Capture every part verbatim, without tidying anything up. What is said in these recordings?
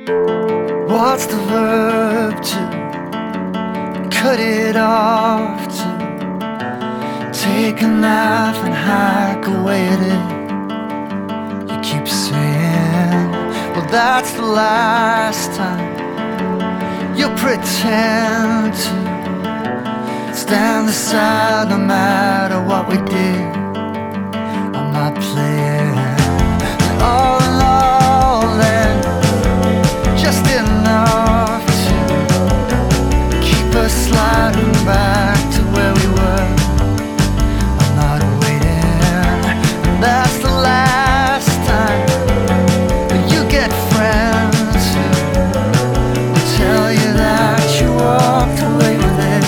What's the verb to cut it off, to take a knife and hack away at it? You keep saying, well, that's the last time you'll pretend to stand aside no matter what we did. I'm not playing. And all in all, then, just enough to keep us sliding back to where we were. I'm not waiting. And that's the last time you get friends who will tell you that you walked away with it.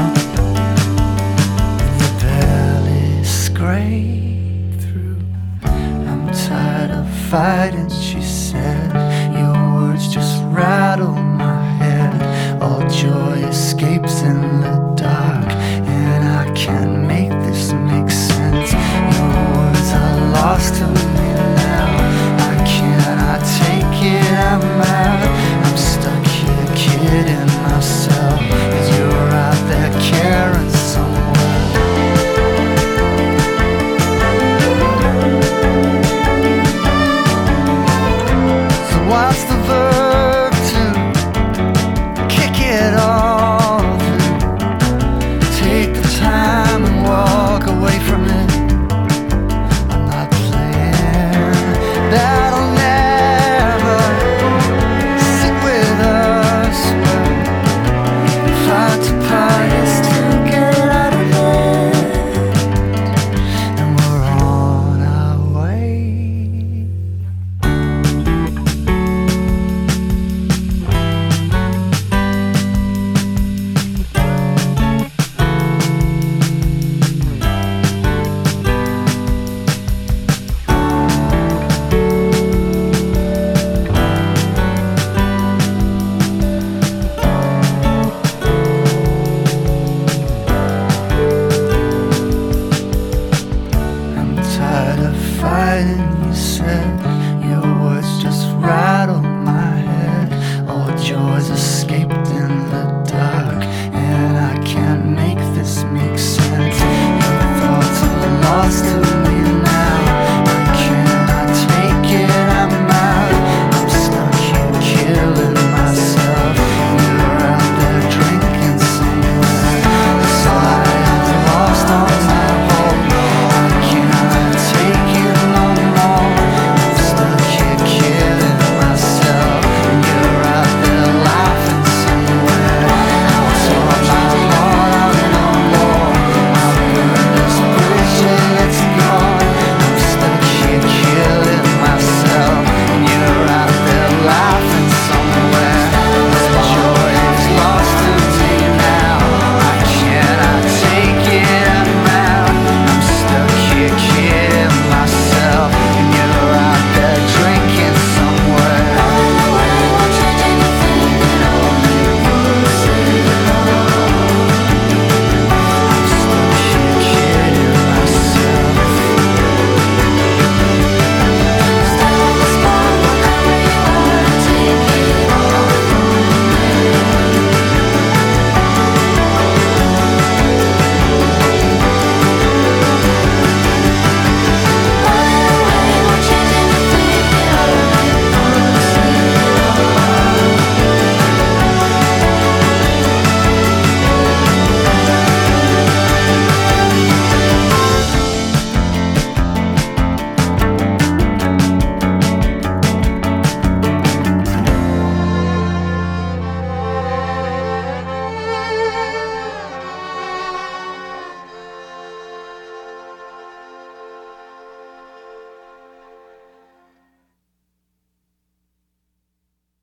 You barely scrape through. I'm tired of fighting, she said. Your words just rattle my head. All joy escapes in the dark, and I can't make this make sense. Your words are lost to me now. I cannot take it, I'm out. I'm stuck here kidding myself, 'cause you're out there caring somewhere. So what's the verb